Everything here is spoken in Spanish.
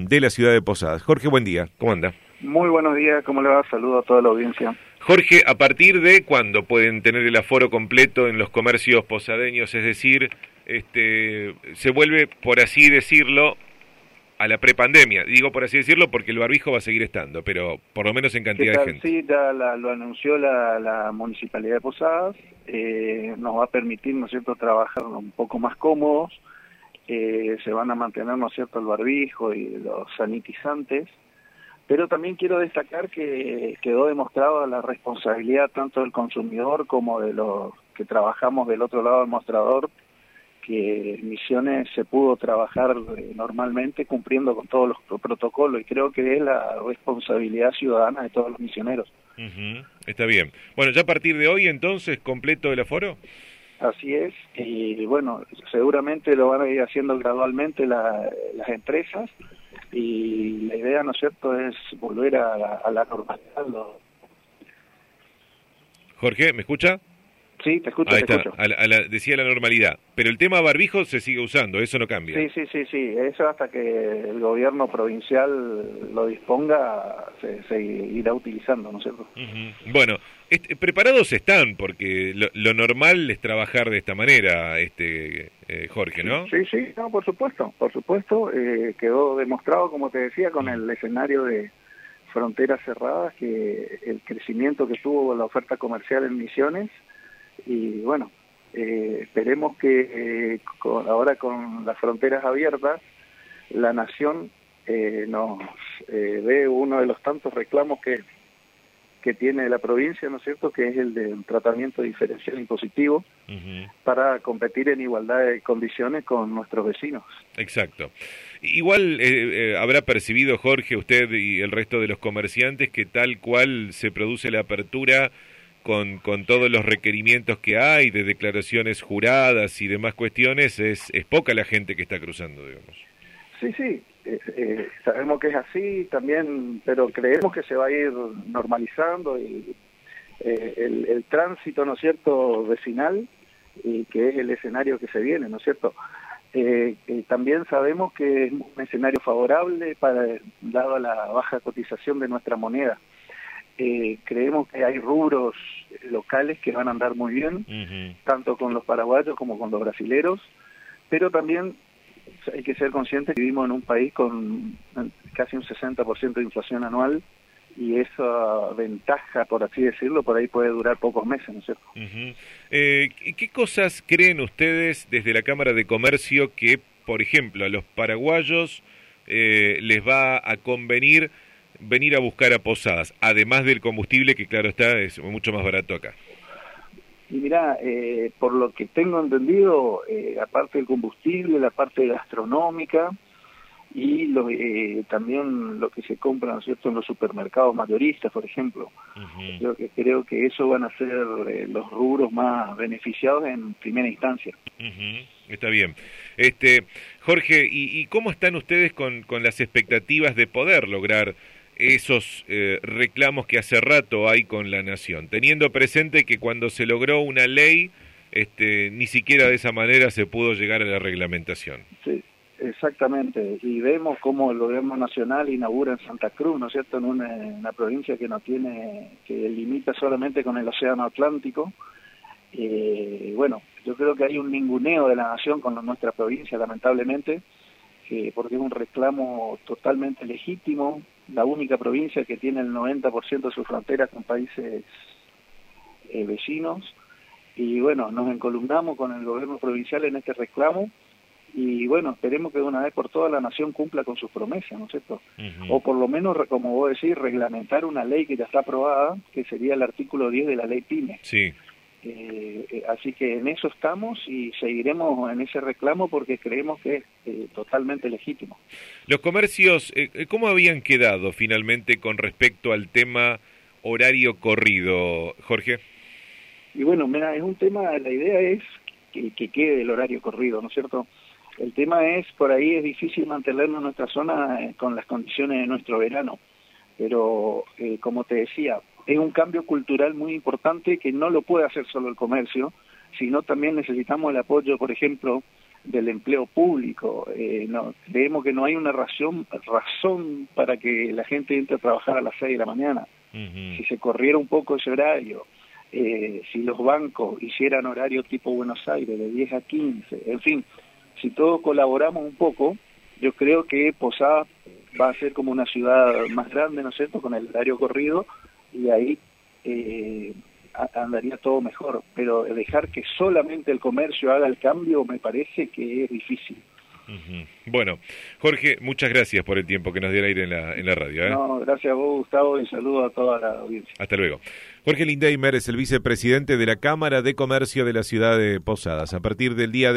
de la ciudad de Posadas. Jorge, buen día, ¿cómo anda? Muy buenos días, ¿cómo le va? Saludo a toda la audiencia. Jorge, ¿a partir de cuándo pueden tener el aforo completo en los comercios posadeños? Es decir, se vuelve, por así decirlo, a la prepandemia. Digo por así decirlo porque el barbijo va a seguir estando, pero por lo menos en cantidad de gente. Sí, ya lo anunció la Municipalidad de Posadas. Nos va a permitir, ¿no es cierto?, trabajar un poco más cómodos. Se van a mantener, ¿no es cierto?, el barbijo y los sanitizantes. Pero también quiero destacar que quedó demostrada la responsabilidad tanto del consumidor como de los que trabajamos del otro lado del mostrador, que en Misiones se pudo trabajar normalmente cumpliendo con todos los protocolos, y creo que es la responsabilidad ciudadana de todos los misioneros. Está bien. Bueno, ya a partir de hoy entonces, ¿completo el aforo? Así es, y bueno, seguramente lo van a ir haciendo gradualmente las empresas, y la idea, ¿no es cierto?, es volver a la normalidad. Jorge, ¿me escucha? Sí, te escucho, Ahí te está, escucho. decía la normalidad, pero el tema barbijo se sigue usando, eso no cambia. Sí, eso hasta que el gobierno provincial lo disponga se irá utilizando, ¿no es cierto? Bueno, preparados están, porque lo normal es trabajar de esta manera, Jorge, ¿no? Sí, no, por supuesto, quedó demostrado, como te decía, con el escenario de fronteras cerradas, que el crecimiento que tuvo la oferta comercial en Misiones. Y bueno, esperemos que ahora con las fronteras abiertas, la nación nos dé uno de los tantos reclamos que tiene la provincia, ¿no es cierto?, que es el del tratamiento diferencial impositivo, para competir en igualdad de condiciones con nuestros vecinos. Exacto. Igual habrá percibido, Jorge, usted y el resto de los comerciantes, que tal cual se produce la apertura con todos los requerimientos que hay de declaraciones juradas y demás cuestiones, es poca la gente que está cruzando, digamos. Sí, sabemos que es así también, pero creemos que se va a ir normalizando y el tránsito, ¿no es cierto?, vecinal, y que es el escenario que se viene, ¿no es cierto? También sabemos que es un escenario favorable dado la baja cotización de nuestra moneda. Creemos que hay rubros locales que van a andar muy bien, tanto con los paraguayos como con los brasileros, pero también hay que ser conscientes que vivimos en un país con casi un 60% de inflación anual, y esa ventaja, por así decirlo, por ahí puede durar pocos meses, ¿no es cierto? ¿Qué cosas creen ustedes desde la Cámara de Comercio que, por ejemplo, a los paraguayos les va a convenir venir a buscar a Posadas, además del combustible, que claro está, es mucho más barato acá? Y mirá, por lo que tengo entendido, aparte del combustible, la parte gastronómica y también lo que se compra, ¿no es cierto?, en los supermercados mayoristas, por ejemplo. Yo creo que eso van a ser los rubros más beneficiados en primera instancia. Está bien. Jorge, ¿y cómo están ustedes con las expectativas de poder lograr esos reclamos que hace rato hay con la nación, teniendo presente que cuando se logró una ley, ni siquiera de esa manera se pudo llegar a la reglamentación? Sí, exactamente, y vemos cómo el gobierno nacional inaugura en Santa Cruz, ¿no es cierto?, en una provincia que que limita solamente con el océano Atlántico. Bueno, yo creo que hay un ninguneo de la nación con nuestra provincia, lamentablemente, porque es un reclamo totalmente legítimo, la única provincia que tiene el 90% de sus fronteras con países vecinos, y bueno, nos encolumnamos con el gobierno provincial en este reclamo, y bueno, esperemos que de una vez por todas la nación cumpla con sus promesas, ¿no es cierto? O por lo menos, como vos decís, reglamentar una ley que ya está aprobada, que sería el artículo 10 de la ley PYME. Sí. Así que en eso estamos y seguiremos en ese reclamo porque creemos que es totalmente legítimo. Los comercios, ¿cómo habían quedado finalmente con respecto al tema horario corrido, Jorge? Y bueno, mira, es un tema, la idea es que quede el horario corrido, ¿no es cierto? El tema es, por ahí es difícil mantenernos en nuestra zona con las condiciones de nuestro verano, pero como te decía, es un cambio cultural muy importante que no lo puede hacer solo el comercio, sino también necesitamos el apoyo, por ejemplo, del empleo público. No, creemos que no hay una razón para que la gente entre a trabajar a las 6 de la mañana. Si se corriera un poco ese horario, si los bancos hicieran horario tipo Buenos Aires, de 10 a 15, en fin, si todos colaboramos un poco, yo creo que Posadas va a ser como una ciudad más grande, ¿no es cierto?, con el horario corrido, y ahí andaría todo mejor. Pero dejar que solamente el comercio haga el cambio me parece que es difícil. Bueno, Jorge, muchas gracias por el tiempo que nos dio el aire en la radio. No, gracias a vos, Gustavo, y saludo a toda la audiencia. Hasta luego. Jorge Lindeimer es el vicepresidente de la Cámara de Comercio de la ciudad de Posadas. A partir del día de